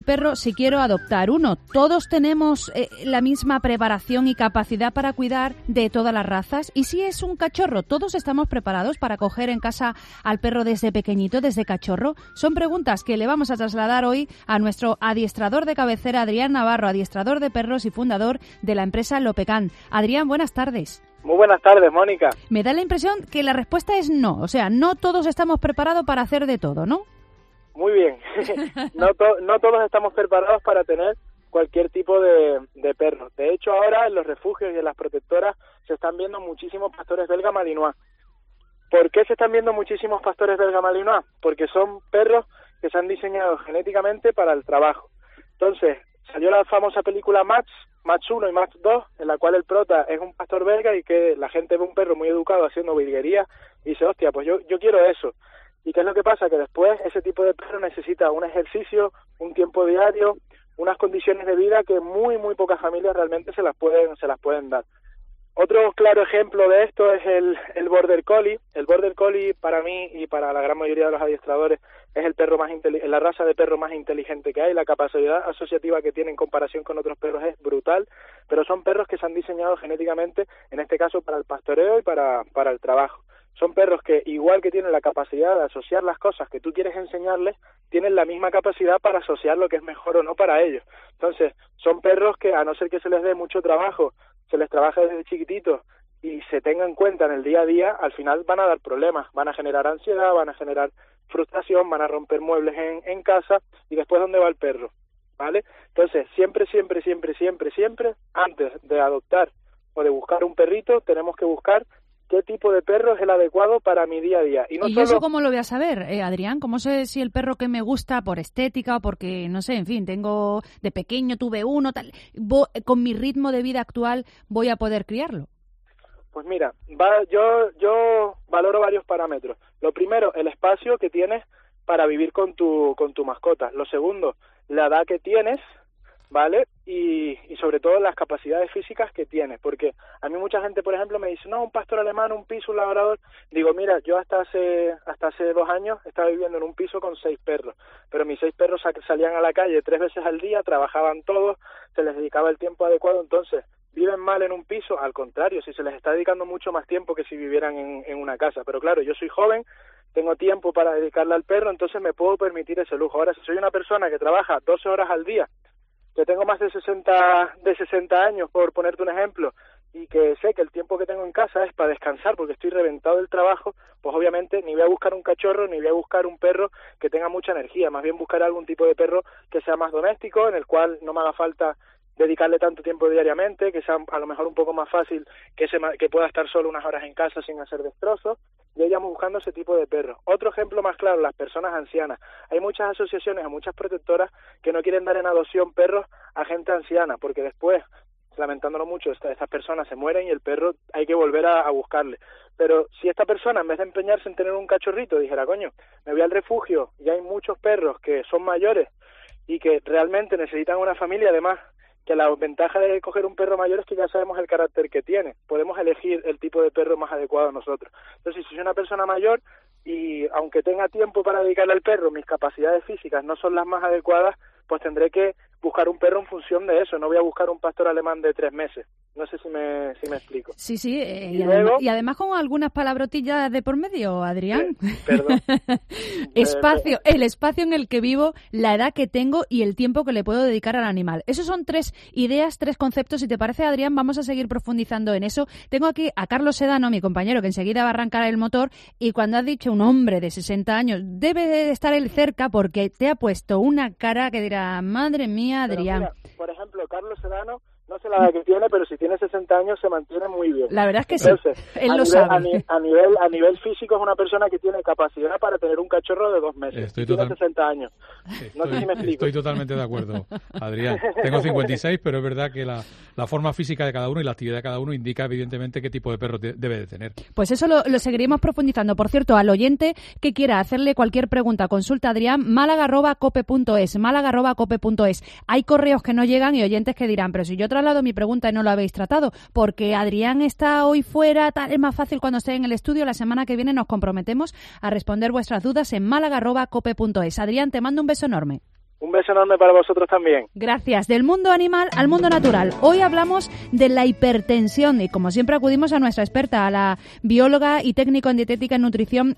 perro si quiero adoptar uno? ¿Todos tenemos la misma preparación y capacidad para cuidar de todas las razas? Y si es un cachorro, ¿todos estamos preparados para coger en casa al perro desde pequeñito, desde cachorro? Son preguntas que le vamos a trasladar hoy a nuestro adiestrador de cabecera, Adrián Navarro, adiestrador de perros y fundador de la empresa Lopecan. Adrián, buenas tardes. Muy buenas tardes, Mónica. Me da la impresión que la respuesta es no, o sea, no todos estamos preparados para hacer de todo, ¿no? Muy bien. No todos estamos preparados para tener cualquier tipo de perro. De hecho, ahora en los refugios y en las protectoras se están viendo muchísimos pastores belga malinois. ¿Por qué se están viendo muchísimos pastores belga malinois? Porque son perros que se han diseñado genéticamente para el trabajo. Entonces, salió la famosa película Match 1 y Match 2, en la cual el prota es un pastor belga y que la gente ve un perro muy educado haciendo virguería y dice, hostia, pues yo quiero eso. ¿Y qué es lo que pasa? Que después ese tipo de perro necesita un ejercicio, un tiempo diario, unas condiciones de vida que muy pocas familias realmente se las pueden dar. Otro claro ejemplo de esto es el Border Collie. El Border Collie, para mí y para la gran mayoría de los adiestradores, es el perro la raza de perro más inteligente que hay. La capacidad asociativa que tiene en comparación con otros perros es brutal, pero son perros que se han diseñado genéticamente, en este caso para el pastoreo y para el trabajo. Son perros que, igual que tienen la capacidad de asociar las cosas que tú quieres enseñarles, tienen la misma capacidad para asociar lo que es mejor o no para ellos. Entonces, son perros que, a no ser que se les dé mucho trabajo, se les trabaja desde chiquititos y se tenga en cuenta en el día a día, al final van a dar problemas, van a generar ansiedad, van a generar frustración, van a romper muebles en casa, y después ¿dónde va el perro? ¿Vale? Entonces, siempre, antes de adoptar o de buscar un perrito, tenemos que buscar qué tipo de perro es el adecuado para mi día a día. ¿Y eso cómo lo voy a saber, Adrián? ¿Cómo sé si el perro que me gusta por estética o porque, no sé, en fin, de pequeño tuve uno, tal, con mi ritmo de vida actual voy a poder criarlo? Pues mira, yo valoro varios parámetros. Lo primero, el espacio que tienes para vivir con tu mascota. Lo segundo, la edad que tienes, ¿vale? Y sobre todo las capacidades físicas que tienes, porque a mí mucha gente, por ejemplo, me dice, no, un pastor alemán, un piso, un labrador. Digo, mira, yo hasta hace 2 años estaba viviendo en un piso con 6 perros, pero mis 6 perros salían a la calle 3 veces al día, trabajaban todos, se les dedicaba el tiempo adecuado. Entonces, ¿viven mal en un piso? Al contrario, si se les está dedicando mucho más tiempo que si vivieran en una casa. Pero claro, yo soy joven, tengo tiempo para dedicarle al perro, entonces me puedo permitir ese lujo. Ahora, si soy una persona que trabaja 12 horas al día, que tengo más de 60 años, por ponerte un ejemplo, y que sé que el tiempo que tengo en casa es para descansar porque estoy reventado del trabajo, pues obviamente ni voy a buscar un cachorro ni voy a buscar un perro que tenga mucha energía, más bien buscaré algún tipo de perro que sea más doméstico, en el cual no me haga falta dedicarle tanto tiempo diariamente, que sea a lo mejor un poco más fácil, que pueda estar solo unas horas en casa sin hacer destrozos, y vayamos buscando ese tipo de perros. Otro ejemplo más claro, las personas ancianas. Hay muchas asociaciones o muchas protectoras que no quieren dar en adopción perros a gente anciana, porque después, lamentándolo mucho, estas personas se mueren y el perro hay que volver a buscarle. Pero si esta persona, en vez de empeñarse en tener un cachorrito, dijera, coño, me voy al refugio y hay muchos perros que son mayores y que realmente necesitan una familia, además, que la ventaja de coger un perro mayor es que ya sabemos el carácter que tiene. Podemos elegir el tipo de perro más adecuado a nosotros. Entonces, si soy una persona mayor y aunque tenga tiempo para dedicarle al perro, mis capacidades físicas no son las más adecuadas, pues tendré que buscar un perro en función de eso. No voy a buscar un pastor alemán de 3 meses. No sé si me explico. Sí, y además con algunas palabrotillas de por medio, Adrián. Perdón. El espacio en el que vivo, la edad que tengo y el tiempo que le puedo dedicar al animal. Esos son 3 ideas, 3 conceptos. Si te parece, Adrián, vamos a seguir profundizando en eso. Tengo aquí a Carlos Sedano, mi compañero, que enseguida va a arrancar el motor, y cuando has dicho un hombre de 60 años, debe de estar él cerca porque te ha puesto una cara que dirá, madre mía, Adrián. Pero mira, por ejemplo, Carlos Sedano, no sé la edad que tiene, pero si tiene 60 años se mantiene muy bien. La verdad es que entonces, sí, él lo sabe. A nivel físico es una persona que tiene capacidad para tener un cachorro de 2 meses. Tiene 60 años. No sé si me explico. Estoy totalmente de acuerdo, Adrián. Tengo 56, pero es verdad que la forma física de cada uno y la actividad de cada uno indica evidentemente qué tipo de perro debe de tener. Pues eso lo seguiremos profundizando. Por cierto, al oyente que quiera hacerle cualquier pregunta, consulta a Adrián, málaga@cope.es, málaga@cope.es. Hay correos que no llegan y oyentes que dirán, pero si yo traslado mi pregunta y no lo habéis tratado, porque Adrián está hoy fuera, es más fácil cuando esté en el estudio. La semana que viene nos comprometemos a responder vuestras dudas en málaga@cope.es. Adrián, te mando un beso enorme. Un beso enorme para vosotros también. Gracias. Del mundo animal al mundo natural. Hoy hablamos de la hipertensión y, como siempre, acudimos a nuestra experta, a la bióloga y técnico en dietética y nutrición